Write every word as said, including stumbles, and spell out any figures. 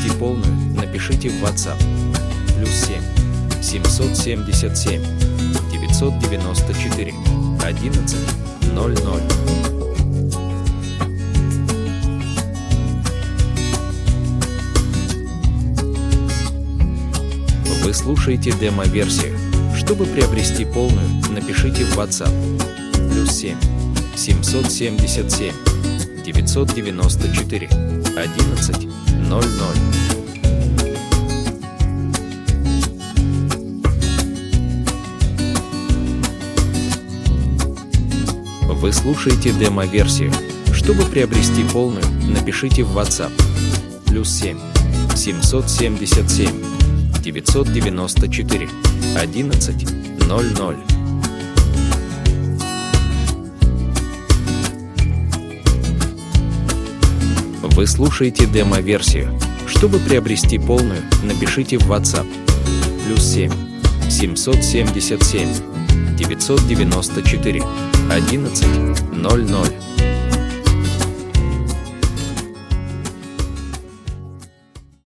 приобрести полную, напишите в WhatsApp. Плюс семь семьсот семьдесят семь девятьсот девяносто четыре одиннадцать ноль ноль. Вы слушаете демо-версию. Чтобы приобрести полную, напишите в WhatsApp. Плюс семь семьсот семьдесят семь девятьсот девяносто четыре одиннадцать ноль ноль. Вы слушаете демо-версию. Чтобы приобрести полную, напишите в WhatsApp. Плюс семь семьсот семьдесят семь девятьсот девяносто четыре одиннадцать ноль ноль. Вы слушаете демо-версию. Чтобы приобрести полную, напишите в WhatsApp. Плюс семь семьсот семьдесят семь девятьсот девяносто четыре одиннадцать ноль ноль.